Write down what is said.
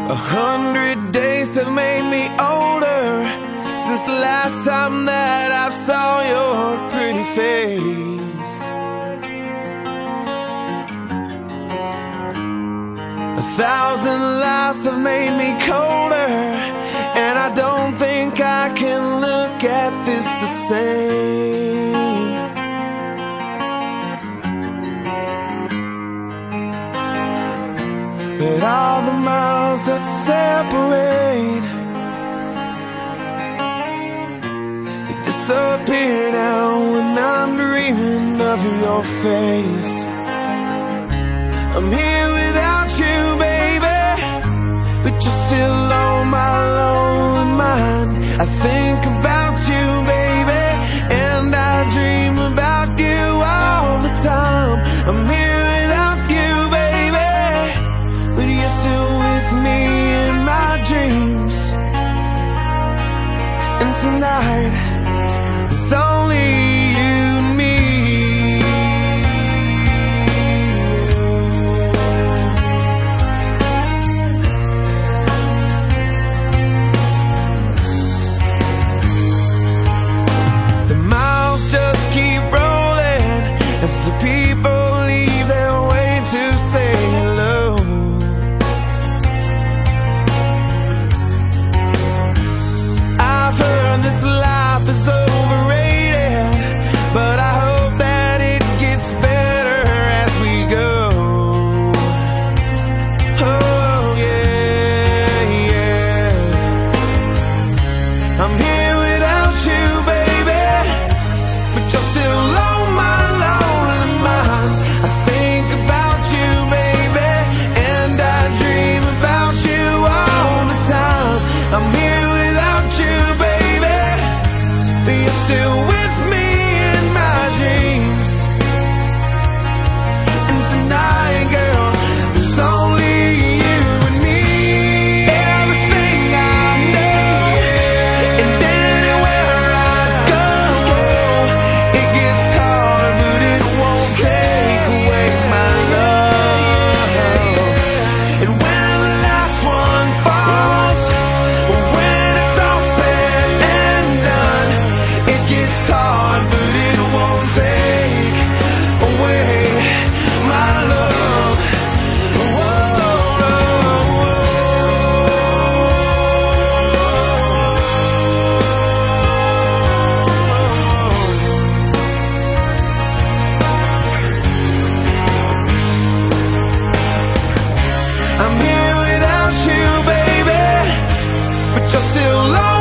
100 days have made me older since the last time that I saw your pretty face. 1,000 lives have made me colder, and I don't think I can look at this the same. But all the miles that separate, they disappear now when I'm dreaming of your face. I'm here without you, baby, but you're still on my lonely mind. I think about you, baby, and I dream about you all the time. I'm here without you, baby, but you're still with me in my dreams. And tonight, it's only you and me. The miles just keep rolling as the people leave their way to say hello. I've heard this life is overrated, but I hope that it gets better as we go. Oh yeah, yeah. I'm here without you, baby, but you're still on my lonely mind. I think about you, baby, and I dream about you all the time. I'm here without you, baby, but you're still with me in my dreams. And tonight, girl, there's only you and me. Everything I know, and anywhere I go, it gets hard, but it won't take away my love. And when the last one falls, when it's all said and done, it gets hard, but it won't take away my love. I'm here without you, baby, but you're still